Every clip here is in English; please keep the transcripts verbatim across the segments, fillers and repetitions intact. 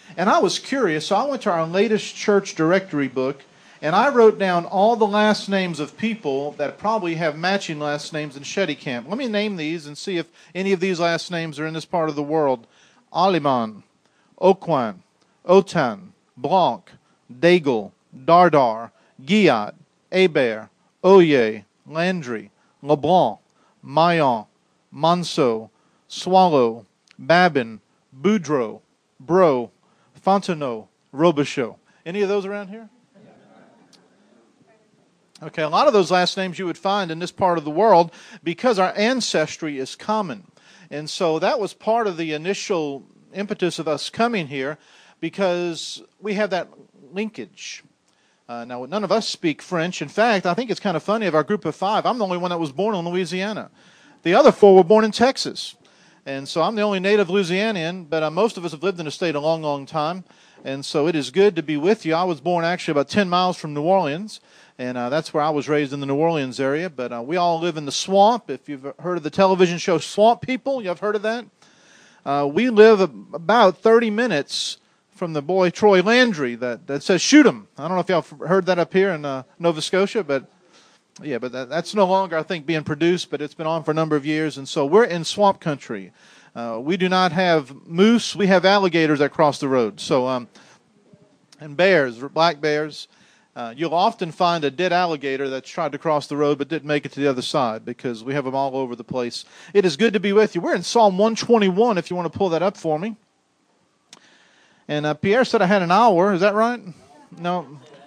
And I was curious, so I went to our latest church directory book, and I wrote down all the last names of people that probably have matching last names in Shetty Camp. Let me name these and see if any of these last names are in this part of the world. Aliman, Okwan, Otan, Blanc, Daigle, Dardar, Giat, Hebert, Oye, Landry, LeBlanc, Mayon, Manso, Swallow, Babin, Boudreau, Bro, Fontenot, Robichaud. Any of those around here? Okay, a lot of those last names you would find in this part of the world because our ancestry is common. And so that was part of the initial impetus of us coming here because we have that linkage. Uh, now, none of us speak French. In fact, I think it's kind of funny, of our group of five, I'm the only one that was born in Louisiana. The other four were born in Texas. And so I'm the only native Louisianian, but uh, most of us have lived in the state a long, long time. And so it is good to be with you. I was born actually about ten miles from New Orleans, and uh, that's where I was raised, in the New Orleans area. But uh, we all live in the swamp. If you've heard of the television show Swamp People, you have heard of that? Uh, we live about thirty minutes from the boy Troy Landry that, that says, shoot him. I don't know if y'all have heard that up here in uh, Nova Scotia, but yeah, but that, that's no longer, I think, being produced, but it's been on for a number of years. And so we're in swamp country. Uh, we do not have moose. We have alligators that cross the road. So, um, and bears, black bears. Uh, you'll often find a dead alligator that's tried to cross the road but didn't make it to the other side because we have them all over the place. It is good to be with you. We're in Psalm one twenty-one, if you want to pull that up for me. And uh, Pierre said I had an hour. Is that right? No.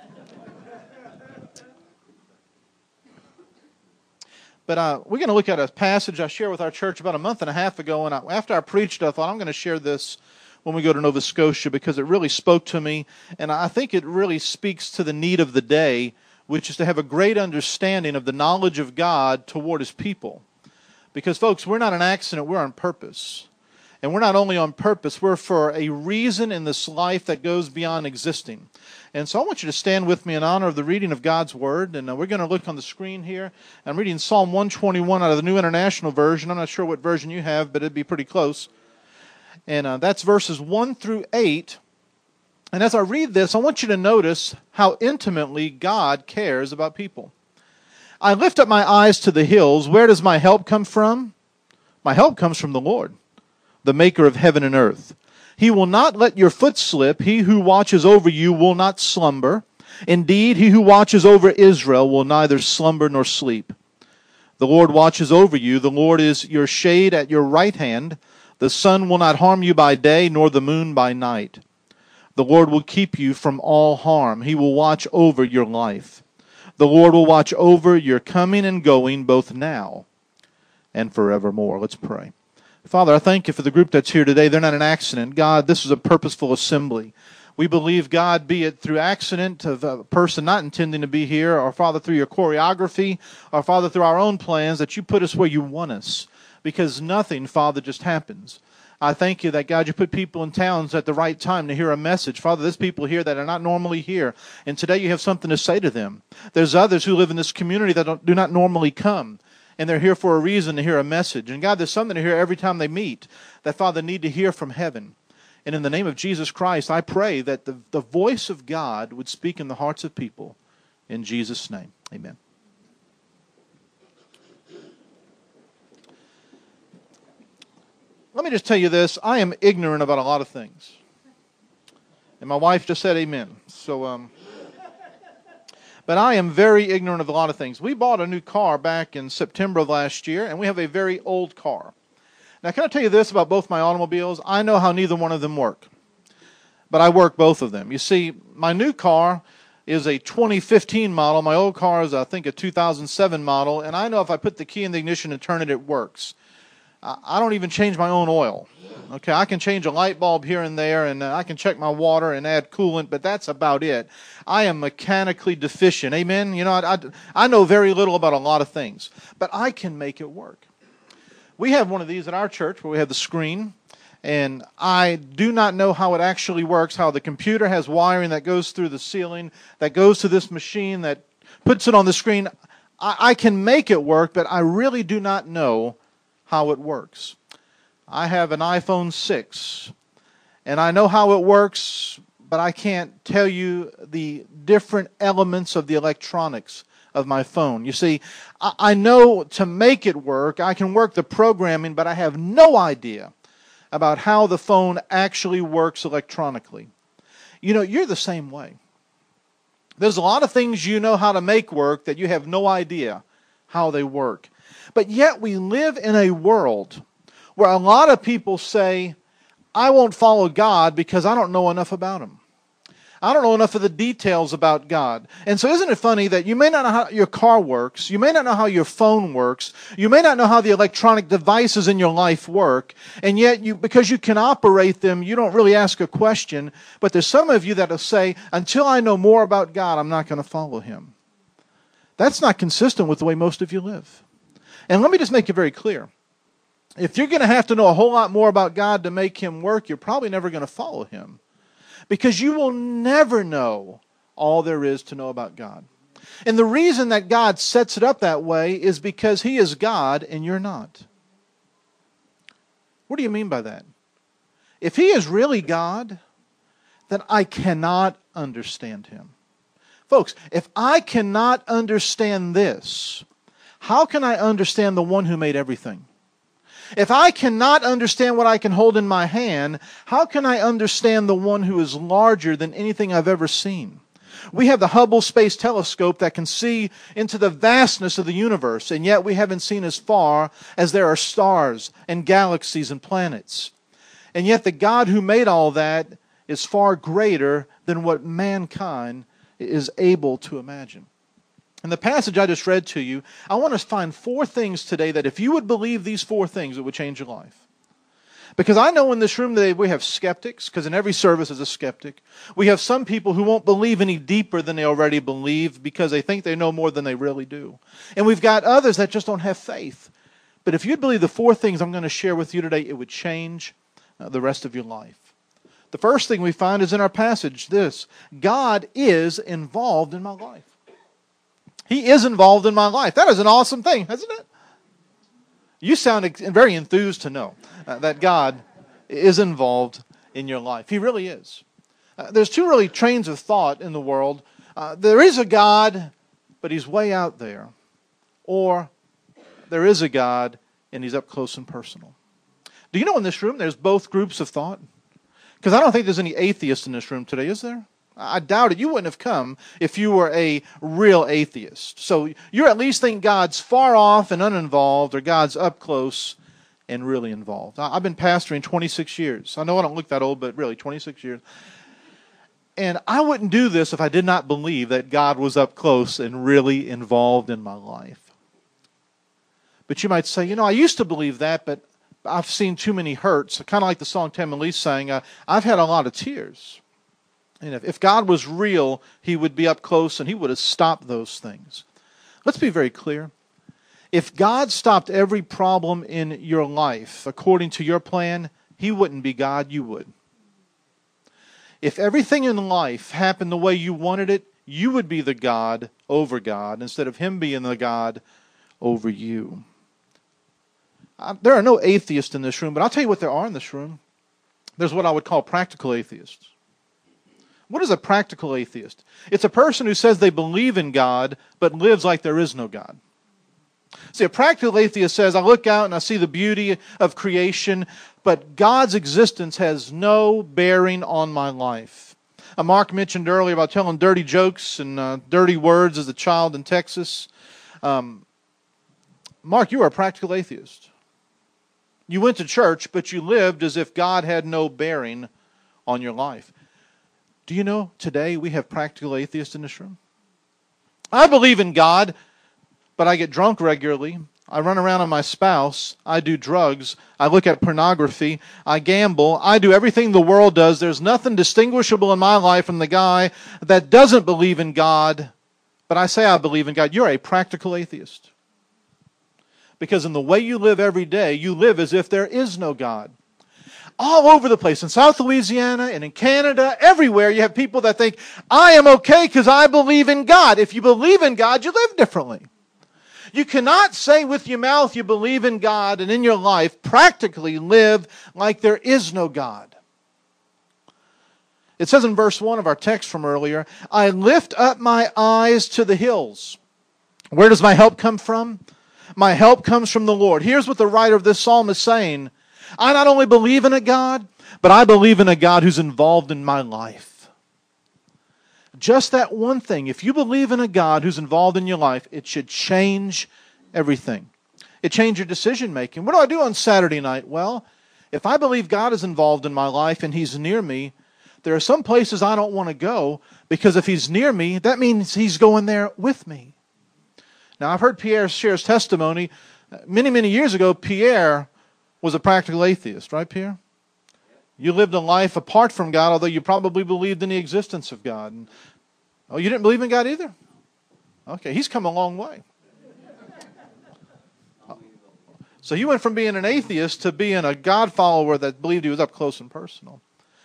But uh, we're going to look at a passage I shared with our church about a month and a half ago. And I, after I preached, I thought I'm going to share this when we go to Nova Scotia because it really spoke to me. And I think it really speaks to the need of the day, which is to have a great understanding of the knowledge of God toward His people. Because, folks, we're not an accident. We're on purpose. And we're not only on purpose, we're for a reason in this life that goes beyond existing. And so I want you to stand with me in honor of the reading of God's Word. And uh, we're going to look on the screen here. I'm reading Psalm one twenty-one out of the New International Version. I'm not sure what version you have, but it'd be pretty close. And uh, that's verses one through eight. And as I read this, I want you to notice how intimately God cares about people. I lift up my eyes to the hills. Where does my help come from? My help comes from the Lord, the maker of heaven and earth. He will not let your foot slip. He who watches over you will not slumber. Indeed, he who watches over Israel will neither slumber nor sleep. The Lord watches over you. The Lord is your shade at your right hand. The sun will not harm you by day, nor the moon by night. The Lord will keep you from all harm. He will watch over your life. The Lord will watch over your coming and going, both now and forevermore. Let's pray. Father, I thank you for the group that's here today. They're not an accident. God, this is a purposeful assembly. We believe, God, be it through accident of a person not intending to be here, or, Father, through your choreography, or, Father, through our own plans, that you put us where you want us. Because nothing, Father, just happens. I thank you that, God, you put people in towns at the right time to hear a message. Father, there's people here that are not normally here, and today you have something to say to them. There's others who live in this community that don't, do not normally come. And they're here for a reason to hear a message. And God, there's something to hear every time they meet that, Father, need to hear from heaven. And in the name of Jesus Christ, I pray that the, the voice of God would speak in the hearts of people. In Jesus' name, amen. Let me just tell you this. I am ignorant about a lot of things. And my wife just said amen. So, um... But I am very ignorant of a lot of things. We bought a new car back in September of last year, and we have a very old car. Now, can I tell you this about both my automobiles? I know how neither one of them work, but I work both of them. You see, my new car is a twenty fifteen model. My old car is, I think, a two thousand seven model, and I know if I put the key in the ignition and turn it, it works. I don't even change my own oil. Okay, I can change a light bulb here and there, and I can check my water and add coolant, but that's about it. I am mechanically deficient. Amen? You know, I, I, I know very little about a lot of things, but I can make it work. We have one of these at our church where we have the screen, and I do not know how it actually works, how the computer has wiring that goes through the ceiling, that goes to this machine, that puts it on the screen. I, I can make it work, but I really do not know how it works. I have an iPhone six, And I know how it works, but I can't tell you the different elements of the electronics of my phone. You see, I know to make it work, I can work the programming, but I have no idea about how the phone actually works electronically. You know, you're the same way. There's a lot of things you know how to make work that you have no idea how they work. But yet we live in a world where a lot of people say, I won't follow God because I don't know enough about Him. I don't know enough of the details about God. And so isn't it funny that you may not know how your car works, you may not know how your phone works, you may not know how the electronic devices in your life work, and yet you, because you can operate them, you don't really ask a question. But there's some of you that will say, until I know more about God, I'm not going to follow Him. That's not consistent with the way most of you live. And let me just make it very clear. If you're going to have to know a whole lot more about God to make Him work, you're probably never going to follow Him. Because you will never know all there is to know about God. And the reason that God sets it up that way is because He is God and you're not. What do you mean by that? If He is really God, then I cannot understand Him. Folks, if I cannot understand this, how can I understand the one who made everything? If I cannot understand what I can hold in my hand, how can I understand the one who is larger than anything I've ever seen? We have the Hubble Space Telescope that can see into the vastness of the universe, and yet we haven't seen as far as there are stars and galaxies and planets. And yet the God who made all that is far greater than what mankind is able to imagine. In the passage I just read to you, I want to find four things today that if you would believe these four things, it would change your life. Because I know in this room today we have skeptics, because in every service is a skeptic. We have some people who won't believe any deeper than they already believe because they think they know more than they really do. And we've got others that just don't have faith. But if you'd believe the four things I'm going to share with you today, it would change uh, the rest of your life. The first thing we find is in our passage this: God is involved in my life. He is involved in my life. That is an awesome thing, isn't it? You sound very enthused to know uh, that God is involved in your life. He really is. Uh, there's two really trains of thought in the world. Uh, there is a God, but He's way out there. Or there is a God, and He's up close and personal. Do you know in this room there's both groups of thought? Because I don't think there's any atheists in this room today, is there? I doubt it. You wouldn't have come if you were a real atheist. So you at least think God's far off and uninvolved, or God's up close and really involved. I've been pastoring twenty-six years. I know I don't look that old, but really twenty-six years. And I wouldn't do this if I did not believe that God was up close and really involved in my life. But you might say, you know, I used to believe that, but I've seen too many hurts. Kind of like the song Tim and Lee sang, uh, I've had a lot of tears. And if, if God was real, He would be up close and He would have stopped those things. Let's be very clear. If God stopped every problem in your life according to your plan, He wouldn't be God, you would. If everything in life happened the way you wanted it, you would be the God over God instead of Him being the God over you. Uh, there are no atheists in this room, but I'll tell you what there are in this room. There's what I would call practical atheists. What is a practical atheist? It's a person who says they believe in God, but lives like there is no God. See, a practical atheist says, I look out and I see the beauty of creation, but God's existence has no bearing on my life. Uh, Mark mentioned earlier about telling dirty jokes and uh, dirty words as a child in Texas. Um, Mark, you are a practical atheist. You went to church, but you lived as if God had no bearing on your life. Do you know today we have practical atheists in this room? I believe in God, but I get drunk regularly. I run around on my spouse. I do drugs. I look at pornography. I gamble. I do everything the world does. There's nothing distinguishable in my life from the guy that doesn't believe in God, but I say I believe in God. You're a practical atheist. Because in the way you live every day, you live as if there is no God. All over the place, in South Louisiana and in Canada, everywhere, you have people that think, I am okay because I believe in God. If you believe in God, you live differently. You cannot say with your mouth you believe in God and in your life practically live like there is no God. It says in verse one of our text from earlier, I lift up my eyes to the hills. Where does my help come from? My help comes from the Lord. Here's what the writer of this psalm is saying. I not only believe in a God, but I believe in a God who's involved in my life. Just that one thing. If you believe in a God who's involved in your life, it should change everything. It changes your decision making. What do I do on Saturday night? Well, if I believe God is involved in my life and He's near me, there are some places I don't want to go because if He's near me, that means He's going there with me. Now, I've heard Pierre share his testimony. Many, many years ago, Pierre was a practical atheist, right, Pierre? You lived a life apart from God, although you probably believed in the existence of God. And, oh, you didn't believe in God either? Okay, he's come a long way. So you went from being an atheist to being a God follower that believed He was up close and personal.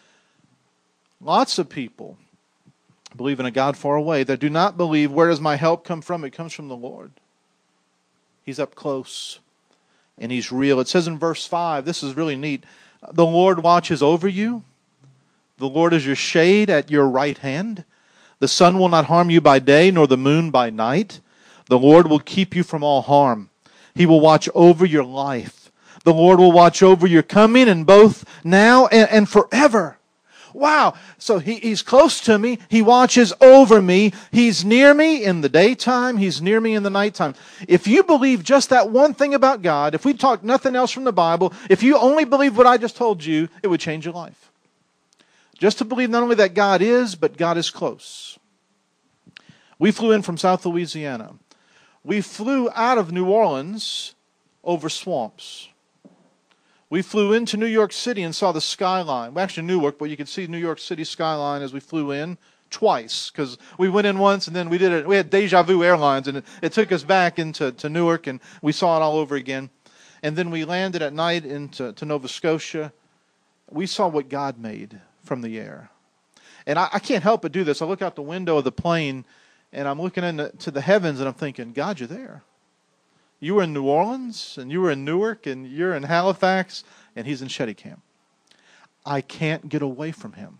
Lots of people believe in a God far away that do not believe, where does my help come from? It comes from the Lord. He's up close and He's real. It says in verse five, this is really neat, the Lord watches over you. The Lord is your shade at your right hand. The sun will not harm you by day, nor the moon by night. The Lord will keep you from all harm. He will watch over your life. The Lord will watch over your coming and both now and, and forever. Wow. So he, He's close to me. He watches over me. He's near me in the daytime. He's near me in the nighttime. If you believe just that one thing about God, if we talk nothing else from the Bible, if you only believe what I just told you, it would change your life. Just to believe not only that God is, but God is close. We flew in from South Louisiana. We flew out of New Orleans over swamps. We flew into New York City and saw the skyline. Well, actually Newark, but you could see New York City skyline as we flew in twice. Because we went in once and then we did it. We had Deja Vu Airlines and it, it took us back into to Newark and we saw it all over again. And then we landed at night into to Nova Scotia. We saw what God made from the air. And I, I can't help but do this. I look out the window of the plane and I'm looking into the heavens and I'm thinking, God, you're there. You were in New Orleans, and you were in Newark, and you're in Halifax, and He's in Cheticamp. I can't get away from Him.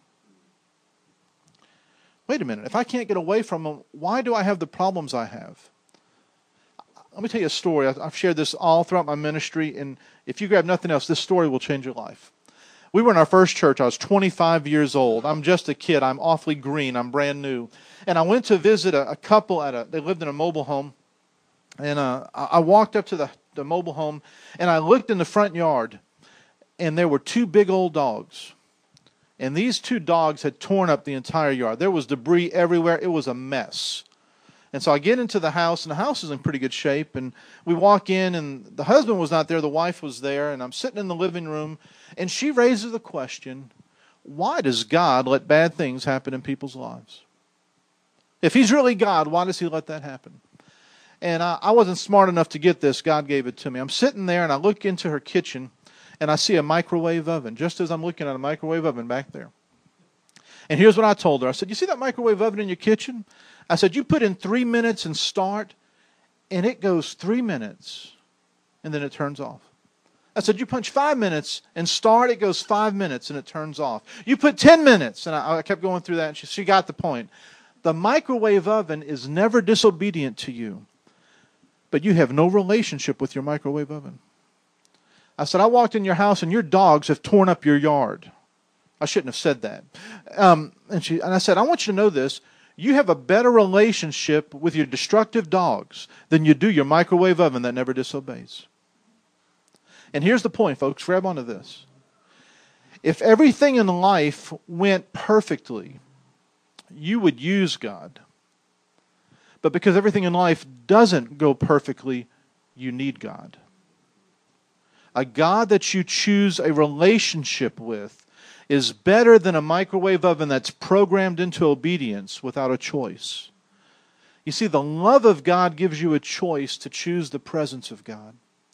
Wait a minute. If I can't get away from Him, why do I have the problems I have? Let me tell you a story. I've shared this all throughout my ministry, and if you grab nothing else, this story will change your life. We were in our first church. I was twenty-five years old. I'm just a kid. I'm awfully green. I'm brand new. And I went to visit a, a couple at a, they lived in a mobile home. And uh, I walked up to the, the mobile home, and I looked in the front yard, and there were two big old dogs. And these two dogs had torn up the entire yard. There was debris everywhere. It was a mess. And so I get into the house, and the house is in pretty good shape. And we walk in, and the husband was not there. The wife was there. And I'm sitting in the living room, and she raises the question, why does God let bad things happen in people's lives? If He's really God, why does He let that happen? And I, I wasn't smart enough to get this. God gave it to me. I'm sitting there, and I look into her kitchen, and I see a microwave oven, just as I'm looking at a microwave oven back there. And here's what I told her. I said, you see that microwave oven in your kitchen? I said, you put in three minutes and start, and it goes three minutes, and then it turns off. I said, you punch five minutes and start, it goes five minutes, and it turns off. You put ten minutes, and I, I kept going through that, and she, she got the point. The microwave oven is never disobedient to you. But you have no relationship with your microwave oven. I said, I walked in your house and your dogs have torn up your yard. I shouldn't have said that. Um, and, she, and I said, I want you to know this. You have a better relationship with your destructive dogs than you do your microwave oven that never disobeys. And here's the point, folks. Grab onto this. If everything in life went perfectly, you would use God. But because everything in life doesn't go perfectly, you need God. A God that you choose a relationship with is better than a microwave oven that's programmed into obedience without a choice. You see, the love of God gives you a choice to choose the presence of God.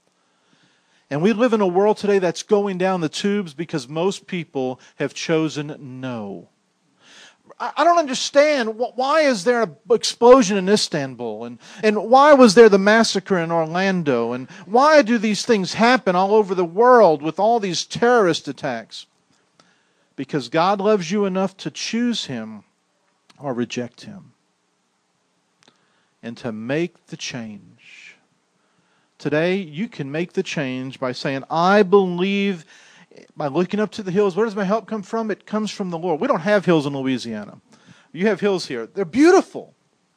And we live in a world today that's going down the tubes because most people have chosen no. I don't understand. Why is there an explosion in Istanbul? And, and why was there the massacre in Orlando? And why do these things happen all over the world with all these terrorist attacks? because God loves you enough to choose Him or reject Him and to make the change. Today, you can make the change by saying, I believe, by looking up to the hills. Where does my help come from? It comes from the Lord. We don't have hills in Louisiana. You have hills here. They're beautiful.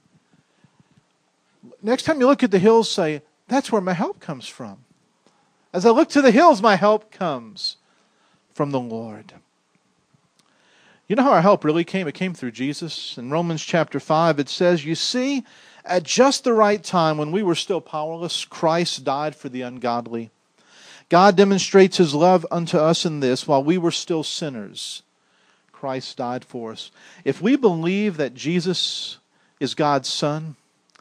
Next time you look at the hills, say, that's where my help comes from. As I look to the hills, my help comes from the Lord. You know how our help really came? It came through Jesus. In Romans chapter five, it says, you see, at just the right time, when we were still powerless, Christ died for the ungodly. God demonstrates His love unto us in this: while we were still sinners, Christ died for us. If we believe that Jesus is God's Son,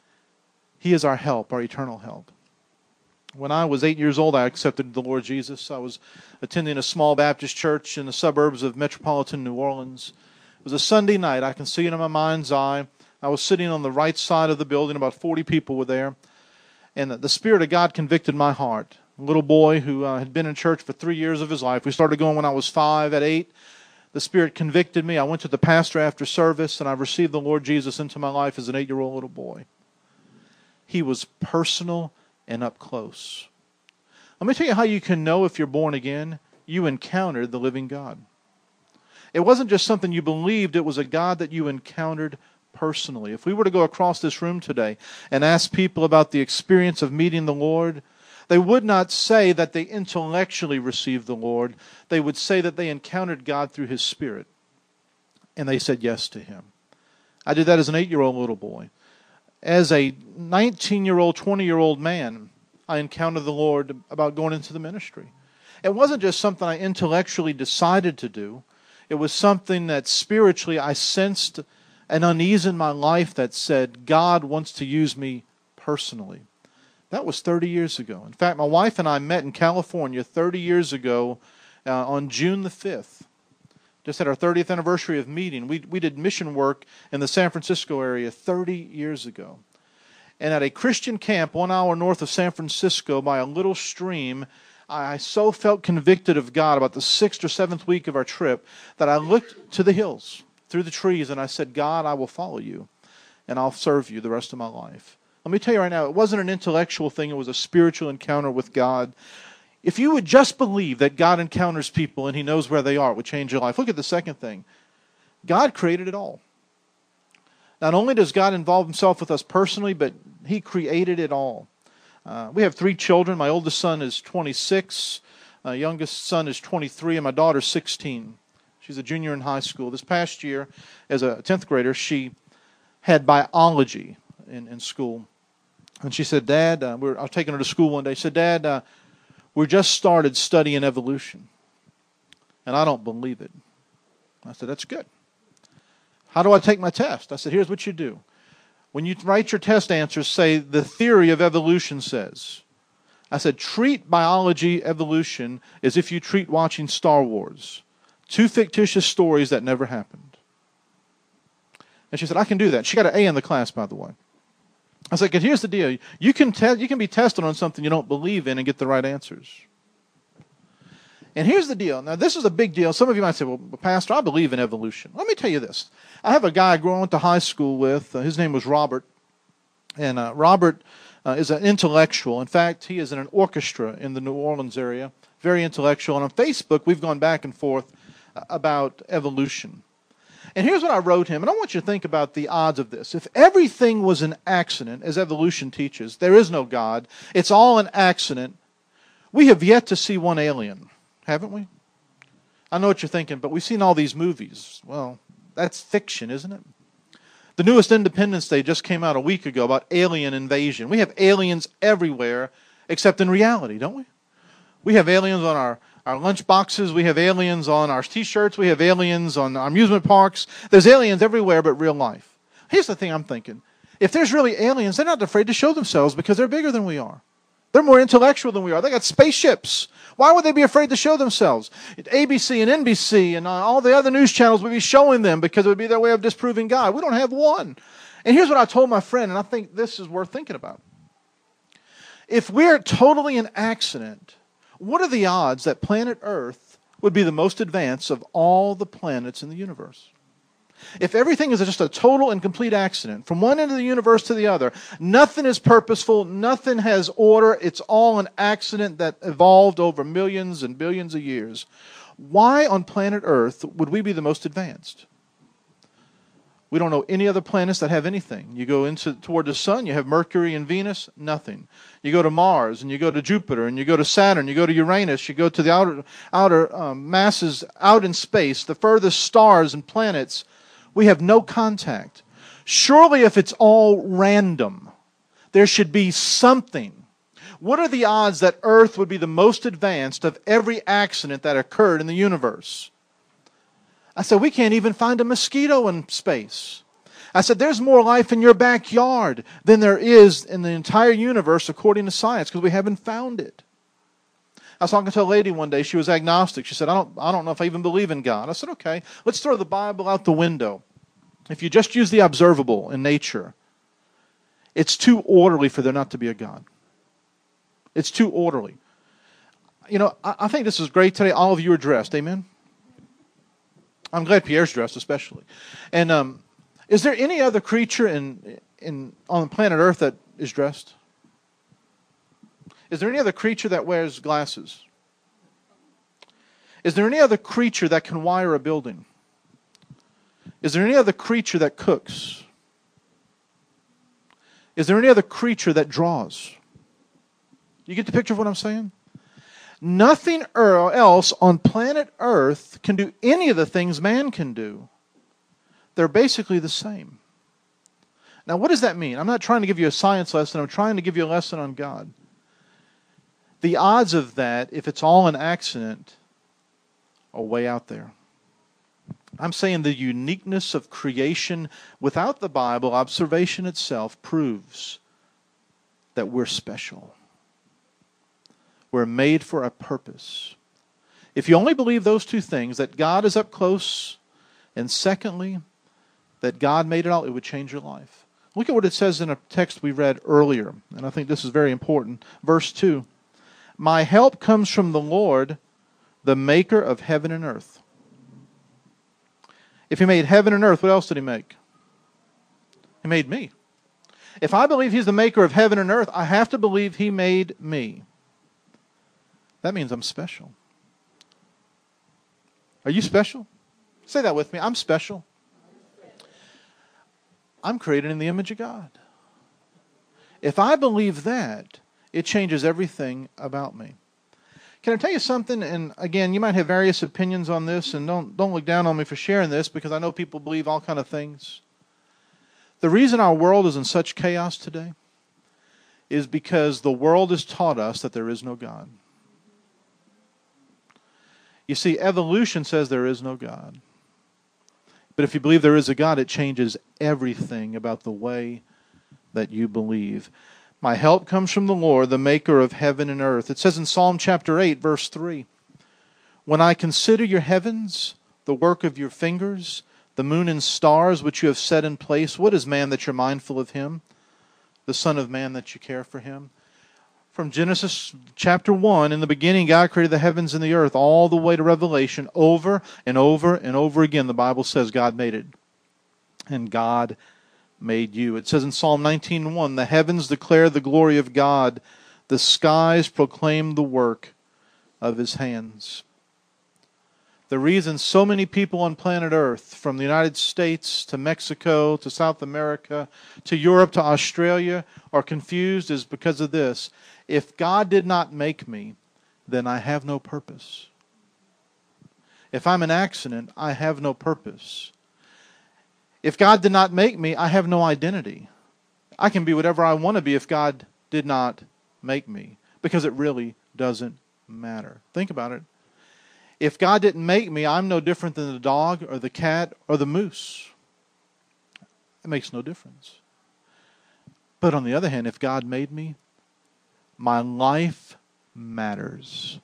He is our help, our eternal help. When I was eight years old, I accepted the Lord Jesus. I was attending a small Baptist church in the suburbs of metropolitan New Orleans. It was a Sunday night. I can see it in my mind's eye. I was sitting on the right side of the building. About forty people were there. And the Spirit of God convicted my heart. A little boy who uh, had been in church for three years of his life. We started going when I was five. At eight, the Spirit convicted me. I went to the pastor after service, and I received the Lord Jesus into my life as an eight-year-old little boy. He was personal and up close. Let me tell you how you can know if you're born again. You encountered the living God. It wasn't just something you believed. It was a God that you encountered personally. If we were to go across this room today and ask people about the experience of meeting the Lord, they would not say that they intellectually received the Lord. They would say that they encountered God through His Spirit. And they said yes to Him. I did that as an eight-year-old little boy. As a nineteen-year-old, twenty-year-old man, I encountered the Lord about going into the ministry. It wasn't just something I intellectually decided to do. It was something that spiritually I sensed an unease in my life that said, God wants to use me personally. That was thirty years ago. In fact, my wife and I met in California thirty years ago uh, on June the fifth. Just had our thirtieth anniversary of meeting. We, we did mission work in the San Francisco area thirty years ago. And at a Christian camp one hour north of San Francisco by a little stream, I so felt convicted of God about the sixth or seventh week of our trip that I looked to the hills, through the trees, and I said, God, I will follow you, and I'll serve you the rest of my life. Let me tell you right now, it wasn't an intellectual thing. It was a spiritual encounter with God. If you would just believe that God encounters people and He knows where they are, it would change your life. Look at the second thing. God created it all. Not only does God involve Himself with us personally, but He created it all. Uh, we have three children. My oldest son is twenty-six. My youngest son is twenty-three, and my daughter's sixteen. She's a junior in high school. This past year, as a tenth grader, she had biology in, in school. And she said, Dad, uh, we're, I was taking her to school one day. She said, Dad, uh, we just started studying evolution, and I don't believe it. I said, that's good. How do I take my test? I said, here's what you do. When you write your test answers, say, the theory of evolution says. I said, treat biology evolution as if you treat watching Star Wars. Two fictitious stories that never happened. And she said, I can do that. She got an A in the class, by the way. I said, here's the deal. You can, te- you can be tested on something you don't believe in and get the right answers. And here's the deal. Now, this is a big deal. Some of you might say, well, Pastor, I believe in evolution. Let me tell you this. I have a guy I grew up to high school with. Uh, his name was Robert. And uh, Robert uh, is an intellectual. In fact, he is in an orchestra in the New Orleans area. Very intellectual. And on Facebook, we've gone back and forth uh, about evolution. And here's what I wrote him. And I want you to think about the odds of this. If everything was an accident, as evolution teaches, there is no God, it's all an accident, we have yet to see one alien. Haven't we? I know what you're thinking, but we've seen all these movies. Well, that's fiction, isn't it? The newest Independence Day just came out a week ago about alien invasion. We have aliens everywhere except in reality, don't we? We have aliens on our, our lunch boxes. We have aliens on our T-shirts. We have aliens on our amusement parks. There's aliens everywhere but real life. Here's the thing I'm thinking. If there's really aliens, they're not afraid to show themselves because they're bigger than we are. They're more intellectual than we are. They got spaceships. Why would they be afraid to show themselves? A B C and N B C and all the other news channels would be showing them because it would be their way of disproving God. We don't have one. And here's what I told my friend, and I think this is worth thinking about. If we're totally an accident, what are the odds that planet Earth would be the most advanced of all the planets in the universe. If everything is just a total and complete accident, from one end of the universe to the other, nothing is purposeful, nothing has order, it's all an accident that evolved over millions and billions of years, why on planet Earth would we be the most advanced? We don't know any other planets that have anything. You go into toward the sun, you have Mercury and Venus, nothing. You go to Mars, and you go to Jupiter, and you go to Saturn, you go to Uranus, you go to the outer, outer um, masses out in space, the furthest stars and planets. We have no contact. Surely if it's all random, there should be something. What are the odds that Earth would be the most advanced of every accident that occurred in the universe? I said, we can't even find a mosquito in space. I said, there's more life in your backyard than there is in the entire universe according to science, because we haven't found it. I was talking to a lady one day. She was agnostic. She said, I don't, I don't know if I even believe in God. I said, okay, let's throw the Bible out the window. If you just use the observable in nature, it's too orderly for there not to be a God. It's too orderly. You know, I, I think this is great today. All of you are dressed. Amen? I'm glad Pierre's dressed especially. And um, is there any other creature in in on planet Earth that is dressed? Is there any other creature that wears glasses? Is there any other creature that can wire a building? Is there any other creature that cooks? Is there any other creature that draws? You get the picture of what I'm saying? Nothing else on planet Earth can do any of the things man can do. They're basically the same. Now, what does that mean? I'm not trying to give you a science lesson. I'm trying to give you a lesson on God. The odds of that, if it's all an accident, are way out there. I'm saying the uniqueness of creation without the Bible, observation itself, proves that we're special. We're made for a purpose. If you only believe those two things, that God is up close, and secondly, that God made it all, it would change your life. Look at what it says in a text we read earlier, and I think this is very important. Verse two, my help comes from the Lord, the maker of heaven and earth. If he made heaven and earth, what else did he make? He made me. If I believe he's the maker of heaven and earth, I have to believe he made me. That means I'm special. Are you special? Say that with me. I'm special. I'm created in the image of God. If I believe that, it changes everything about me. Can I tell you something? And again, you might have various opinions on this, and don't, don't look down on me for sharing this, because I know people believe all kind of things. The reason our world is in such chaos today is because the world has taught us that there is no God. You see, evolution says there is no God. But if you believe there is a God, it changes everything about the way that you believe. My help comes from the Lord, the maker of heaven and earth. It says in Psalm chapter eight, verse three, when I consider your heavens, the work of your fingers, the moon and stars which you have set in place, what is man that you're mindful of him? The Son of Man that you care for him? From Genesis chapter one, in the beginning God created the heavens and the earth, all the way to Revelation, over and over and over again, the Bible says God made it. And God made you. It says in Psalm nineteen one, the heavens declare the glory of God, the skies proclaim the work of his hands. The reason so many people on planet Earth, from the United States to Mexico to South America to Europe to Australia, are confused is because of this. If God did not make me, then I have no purpose. If I'm an accident, I have no purpose. If God did not make me, I have no identity. I can be whatever I want to be if God did not make me, because it really doesn't matter. Think about it. If God didn't make me, I'm no different than the dog or the cat or the moose. It makes no difference. But on the other hand, if God made me, my life matters.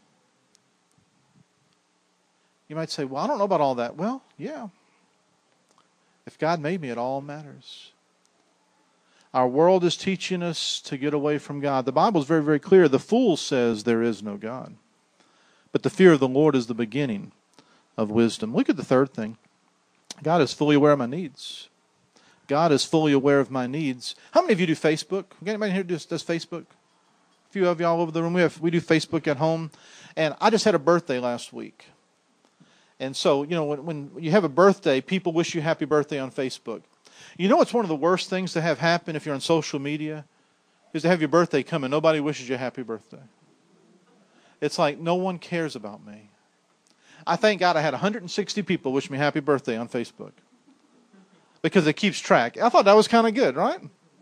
You might say, well, I don't know about all that. Well, yeah. If God made me, it all matters. Our world is teaching us to get away from God. The Bible is very, very clear. The fool says there is no God. But the fear of the Lord is the beginning of wisdom. Look at the third thing. God is fully aware of my needs. God is fully aware of my needs. How many of you do Facebook? Anybody here does, does Facebook? A few of you all over the room. We have we do Facebook at home. And I just had a birthday last week. And so, you know, when, when you have a birthday, people wish you happy birthday on Facebook. You know what's one of the worst things to have happen if you're on social media? Is to have your birthday come and nobody wishes you a happy birthday. It's like no one cares about me. I thank God I had one hundred sixty people wish me happy birthday on Facebook. Because it keeps track. I thought that was kind of good, right?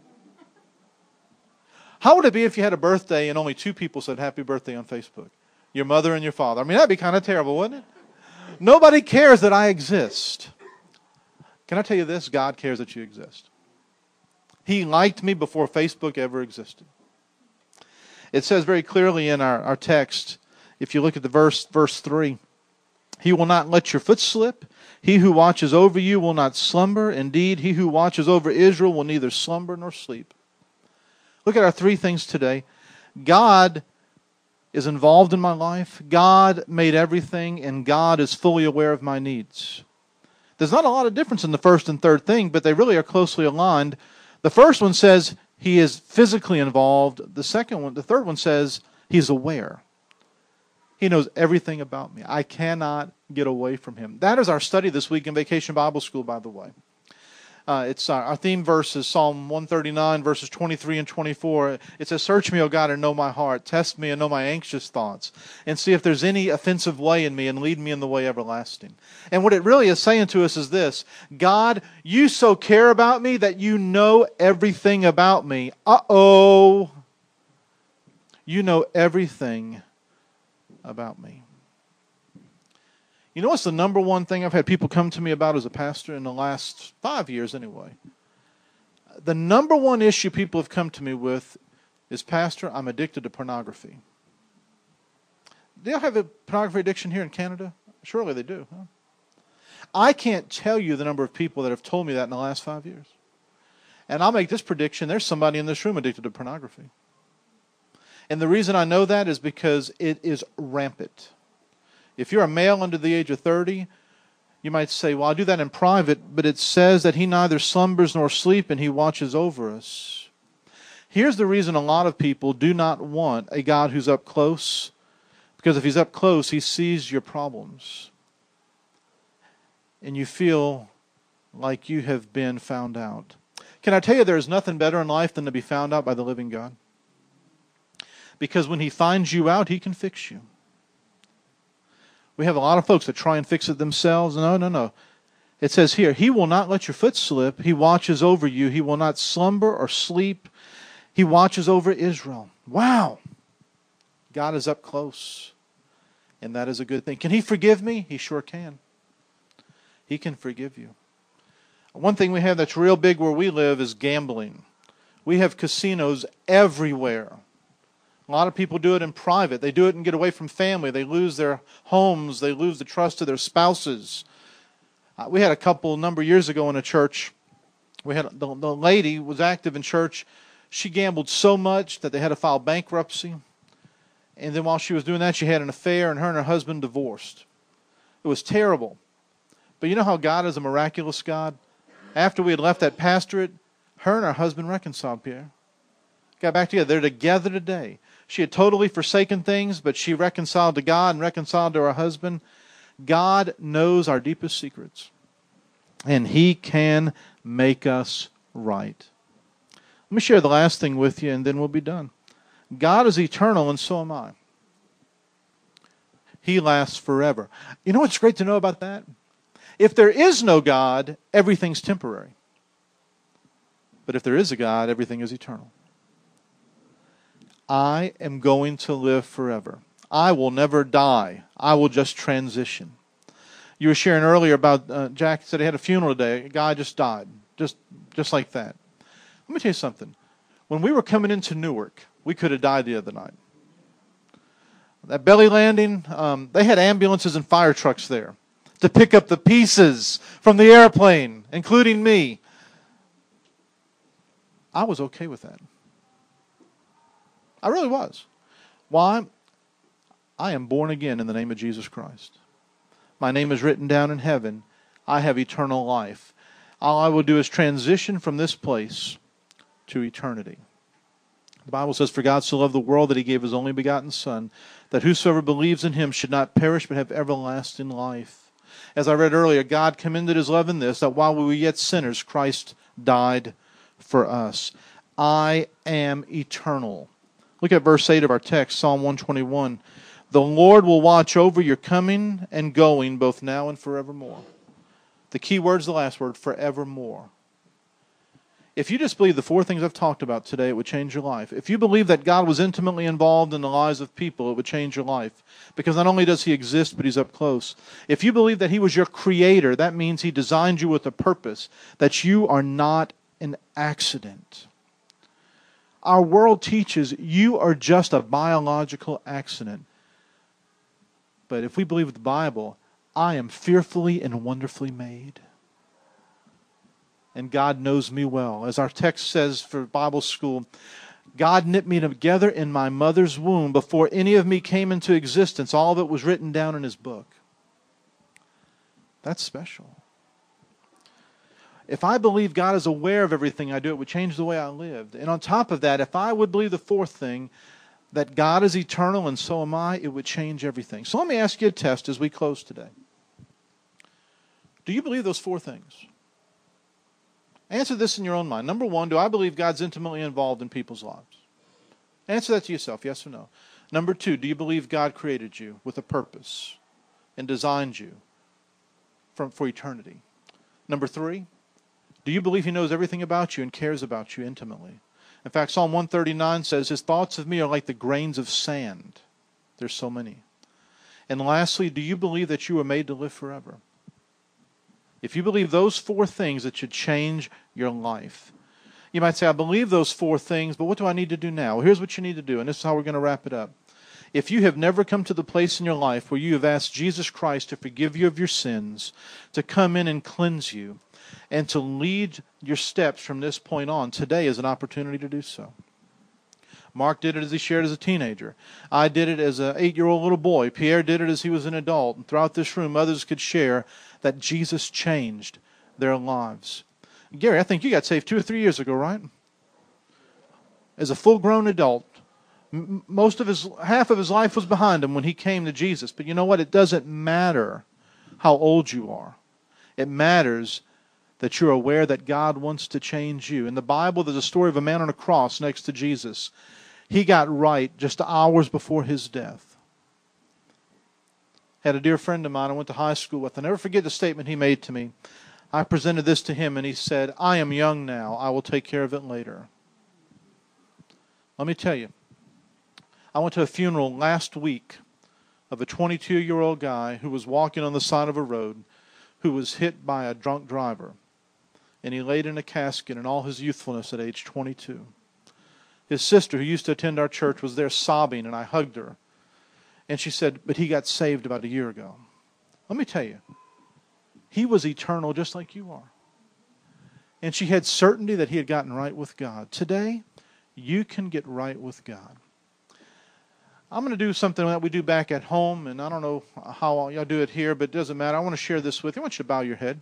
How would it be if you had a birthday and only two people said happy birthday on Facebook? Your mother and your father. I mean, that'd be kind of terrible, wouldn't it? Nobody cares that I exist. Can I tell you this? God cares that you exist. He liked me before Facebook ever existed. It says very clearly in our, our text, if you look at the verse, verse three, He will not let your foot slip. He who watches over you will not slumber. Indeed, he who watches over Israel will neither slumber nor sleep. Look at our three things today. God is involved in my life. God made everything, and God is fully aware of my needs. There's not a lot of difference in the first and third thing, but they really are closely aligned. The first one says He is physically involved. The second one, the third one says He's aware. He knows everything about me. I cannot get away from Him. That is our study this week in Vacation Bible School, by the way. Uh, it's our, our theme verse is Psalm one thirty-nine, verses twenty-three and twenty-four. It says, "Search me, O God, and know my heart. Test me and know my anxious thoughts. And see if there's any offensive way in me, and lead me in the way everlasting." And what it really is saying to us is this: God, you so care about me that you know everything about me. Uh-oh. You know everything about me. You know what's the number one thing I've had people come to me about as a pastor in the last five years anyway? The number one issue people have come to me with is, "Pastor, I'm addicted to pornography." Do y'all have a pornography addiction here in Canada? Surely they do. Huh? I can't tell you the number of people that have told me that in the last five years. And I'll make this prediction: there's somebody in this room addicted to pornography. And the reason I know that is because it is rampant. If you're a male under the age of thirty, you might say, "Well, I'll do that in private," but it says that He neither slumbers nor sleep, and He watches over us. Here's the reason a lot of people do not want a God who's up close, because if He's up close, He sees your problems. And you feel like you have been found out. Can I tell you, there is nothing better in life than to be found out by the living God? Because when He finds you out, He can fix you. We have a lot of folks that try and fix it themselves. No, no, no. It says here, He will not let your foot slip. He watches over you. He will not slumber or sleep. He watches over Israel. Wow. God is up close. And that is a good thing. Can He forgive me? He sure can. He can forgive you. One thing we have that's real big where we live is gambling. We have casinos everywhere. A lot of people do it in private. They do it and get away from family. They lose their homes. They lose the trust of their spouses. Uh, we had a couple a number of years ago in a church. We had the, the lady was active in church. She gambled so much that they had to file bankruptcy. And then while she was doing that, she had an affair, and her and her husband divorced. It was terrible. But you know how God is a miraculous God? After we had left that pastorate, her and her husband reconciled, Pierre. Got back together. They're together today. She had totally forsaken things, but she reconciled to God and reconciled to her husband. God knows our deepest secrets, and He can make us right. Let me share the last thing with you, and then we'll be done. God is eternal, and so am I. He lasts forever. You know what's great to know about that? If there is no God, everything's temporary. But if there is a God, everything is eternal. I am going to live forever. I will never die. I will just transition. You were sharing earlier about, uh, Jack said he had a funeral today. A guy just died. Just, just like that. Let me tell you something. When we were coming into Newark, we could have died the other night. That belly landing, um, they had ambulances and fire trucks there to pick up the pieces from the airplane, including me. I was okay with that. I really was. Why? I am born again in the name of Jesus Christ. My name is written down in heaven. I have eternal life. All I will do is transition from this place to eternity. The Bible says, for God so loved the world that he gave his only begotten Son, that whosoever believes in him should not perish but have everlasting life. As I read earlier, God commended his love in this, that while we were yet sinners, Christ died for us. I am eternal. Look at verse eight of our text, Psalm one twenty-one. The Lord will watch over your coming and going, both now and forevermore. The key word is the last word, forevermore. If you just believe the four things I've talked about today, it would change your life. If you believe that God was intimately involved in the lives of people, it would change your life. Because not only does he exist, but he's up close. If you believe that he was your creator, that means he designed you with a purpose, that you are not an accident. Our world teaches you are just a biological accident. But if we believe the Bible, I am fearfully and wonderfully made. And God knows me well. As our text says for Bible school, God knit me together in my mother's womb before any of me came into existence. All of it was written down in his book. That's special. If I believe God is aware of everything I do, it would change the way I lived. And on top of that, if I would believe the fourth thing, that God is eternal and so am I, it would change everything. So let me ask you a test as we close today. Do you believe those four things? Answer this in your own mind. Number one, do I believe God's intimately involved in people's lives? Answer that to yourself, yes or no. Number two, do you believe God created you with a purpose and designed you for, for eternity? Number three, do you believe he knows everything about you and cares about you intimately? In fact, Psalm one thirty-nine says, his thoughts of me are like the grains of sand. There's so many. And lastly, do you believe that you were made to live forever? If you believe those four things, it should change your life. You might say, I believe those four things, but what do I need to do now? Well, here's what you need to do, and this is how we're going to wrap it up. If you have never come to the place in your life where you have asked Jesus Christ to forgive you of your sins, to come in and cleanse you, and to lead your steps from this point on, today is an opportunity to do so. Mark did it as he shared as a teenager. I did it as an eight-year-old little boy. Pierre did it as he was an adult. And throughout this room, others could share that Jesus changed their lives. Gary, I think you got saved two or three years ago, right? As a full-grown adult. M- most of his, half of his life was behind him when he came to Jesus. But you know what? It doesn't matter how old you are. It matters that you're aware that God wants to change you. In the Bible, there's a story of a man on a cross next to Jesus. He got right just hours before his death. Had a dear friend of mine I went to high school with. I'll never forget the statement he made to me. I presented this to him and he said, I am young now. I will take care of it later. Let me tell you, I went to a funeral last week of a twenty-two-year-old guy who was walking on the side of a road who was hit by a drunk driver. And he laid in a casket in all his youthfulness at age twenty-two. His sister, who used to attend our church, was there sobbing, and I hugged her. And she said, but he got saved about a year ago. Let me tell you, he was eternal just like you are. And she had certainty that he had gotten right with God. Today, you can get right with God. I'm going to do something that we do back at home, and I don't know how y'all do it here, but it doesn't matter. I want to share this with you. I want you to bow your head.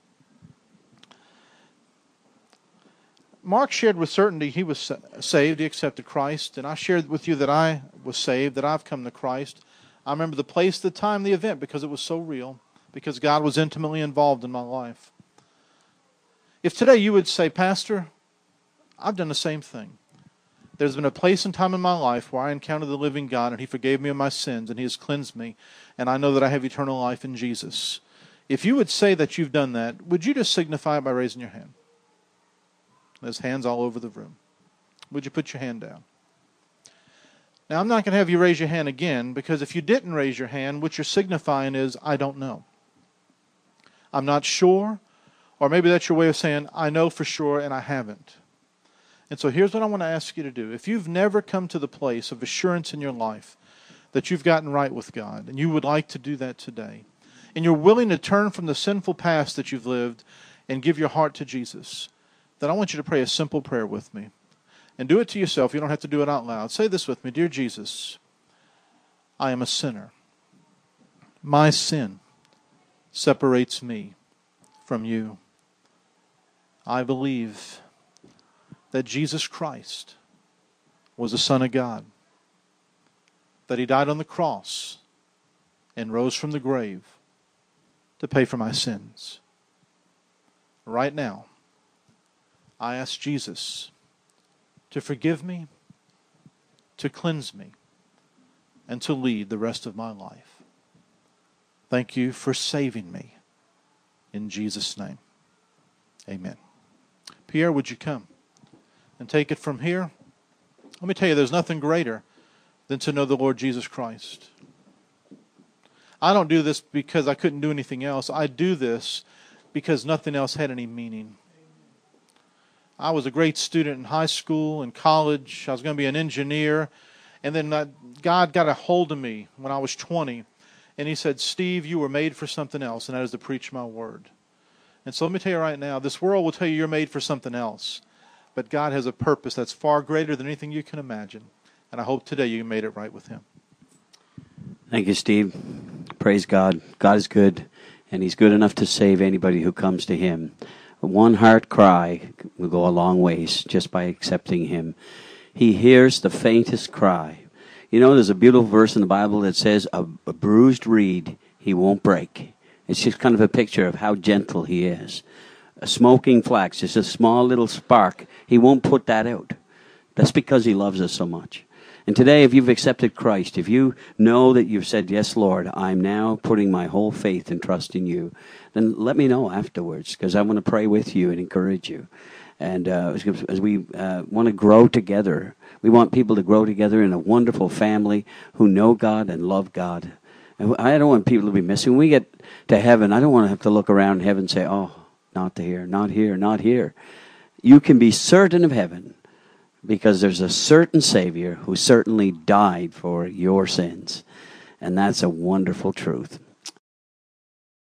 Mark shared with certainty he was saved, he accepted Christ, and I shared with you that I was saved, that I've come to Christ. I remember the place, the time, the event, because it was so real, because God was intimately involved in my life. If today you would say, Pastor, I've done the same thing. There's been a place and time in my life where I encountered the living God, and he forgave me of my sins, and he has cleansed me, and I know that I have eternal life in Jesus. If you would say that you've done that, would you just signify it by raising your hand? There's hands all over the room. Would you put your hand down? Now, I'm not going to have you raise your hand again, because if you didn't raise your hand, what you're signifying is, I don't know. I'm not sure, or maybe that's your way of saying, I know for sure and I haven't. And so here's what I want to ask you to do. If you've never come to the place of assurance in your life that you've gotten right with God, and you would like to do that today, and you're willing to turn from the sinful past that you've lived and give your heart to Jesus, then I want you to pray a simple prayer with me. And do it to yourself. You don't have to do it out loud. Say this with me. Dear Jesus, I am a sinner. My sin separates me from you. I believe that Jesus Christ was the Son of God, that He died on the cross and rose from the grave to pay for my sins. Right now, I ask Jesus to forgive me, to cleanse me, and to lead the rest of my life. Thank you for saving me. In Jesus' name, amen. Pierre, would you come and take it from here? Let me tell you, there's nothing greater than to know the Lord Jesus Christ. I don't do this because I couldn't do anything else. I do this because nothing else had any meaning. I was a great student in high school and college. I was going to be an engineer. And then God got a hold of me when I was twenty. And He said, Steve, you were made for something else, and that is to preach my word. And so let me tell you right now, this world will tell you you're made for something else. But God has a purpose that's far greater than anything you can imagine. And I hope today you made it right with Him. Thank you, Steve. Praise God. God is good, and He's good enough to save anybody who comes to Him. One heart cry will go a long ways just by accepting Him. He hears the faintest cry. You know, there's a beautiful verse in the Bible that says, a, a bruised reed He won't break. It's just kind of a picture of how gentle He is. A smoking flax, just a small little spark, He won't put that out. That's because He loves us so much. And today, if you've accepted Christ, if you know that you've said, yes, Lord, I'm now putting my whole faith and trust in you, then let me know afterwards, because I want to pray with you and encourage you. And uh, as we uh, want to grow together, we want people to grow together in a wonderful family who know God and love God. And I don't want people to be missing. When we get to heaven, I don't want to have to look around in heaven and say, oh, not here, not here, not here. You can be certain of heaven because there's a certain Savior who certainly died for your sins. And that's a wonderful truth.